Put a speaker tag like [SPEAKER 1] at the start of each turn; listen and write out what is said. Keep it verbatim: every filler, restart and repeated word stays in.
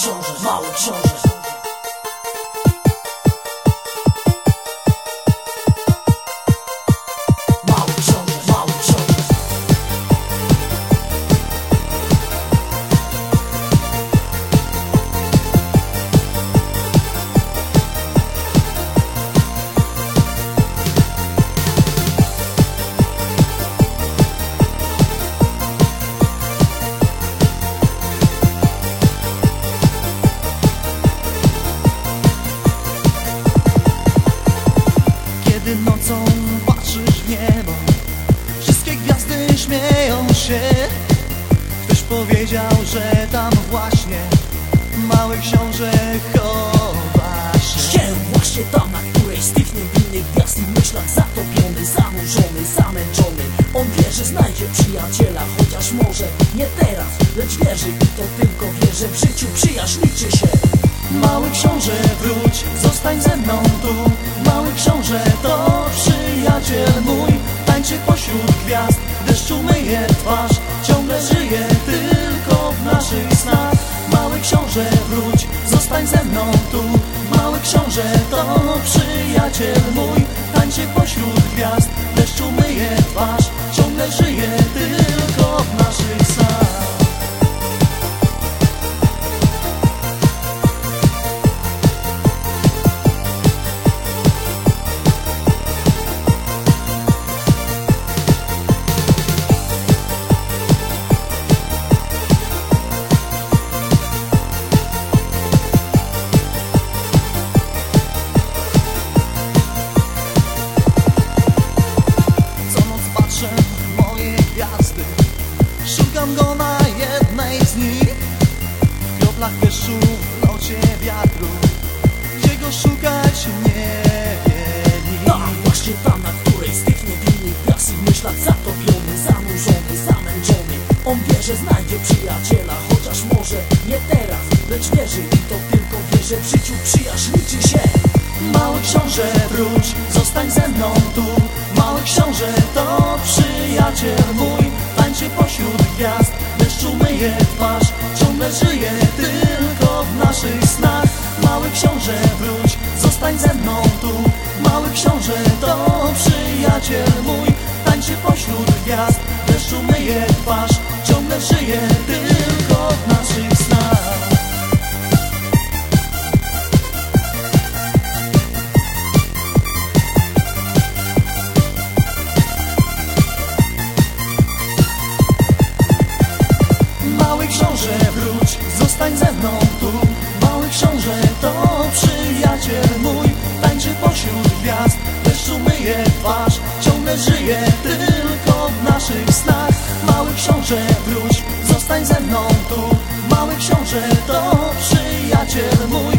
[SPEAKER 1] książę, mały książę. Mały książę, mały książę.
[SPEAKER 2] Kiedy nocą patrzysz w niebo, wszystkie gwiazdy śmieją się. Ktoś powiedział, że tam właśnie mały książę chowa się.
[SPEAKER 1] Się właśnie tam, na której styknie w innych gwiazd i myślach zatopiony, zanurzony, zamęczony. On wie, że znajdzie przyjaciela, chociaż może nie teraz, lecz wierzy i to tylko wie, że w życiu przyjaźń liczy się.
[SPEAKER 2] Mały książę, wróć, zostań ze mną tu. Mały książę to przyjaciel mój. Tańczy pośród gwiazd, deszczu myje twarz. Ciągle żyje tylko w naszych snach. Mały książę, wróć, zostań ze mną tu. Mały książę to przyjaciel mój. Tańczy pośród gwiazd, deszczu myje twarz. Ciągle żyje tylko w naszych snach. Szukam go na jednej z nich, w kroplach deszczu, w locie wiatru. Gdzie go szukać nie wiedzieli.
[SPEAKER 1] Tam, właśnie tam, na której styknie w innych gwiazd i w myślach zatopiony, zanurzony, zamęczony. On wie, że znajdzie przyjaciela, chociaż może nie teraz, lecz wierzy i to tylko wie, że w życiu przyjaźń liczy się.
[SPEAKER 2] Mały książę, wróć, zostań ze mną tu. Mały książę to przyjaciel mój. Tańczy pośród gwiazd, deszczu myje twarz. Ciągle żyje tylko w naszych snach. Mały książę, wróć, zostań ze mną tu. Mały książę to przyjaciel mój. Tańczy pośród gwiazd, deszczu myje twarz. Ciągle żyje tylko w naszych snach. Mały książę, wróć, zostań ze mną tu. Mały książę to przyjaciel mój. Tańczy pośród gwiazd, deszczu myje twarz. Ciągle żyje tylko w naszych snach. Mały książę, wróć, zostań ze mną tu. Mały książę to przyjaciel mój.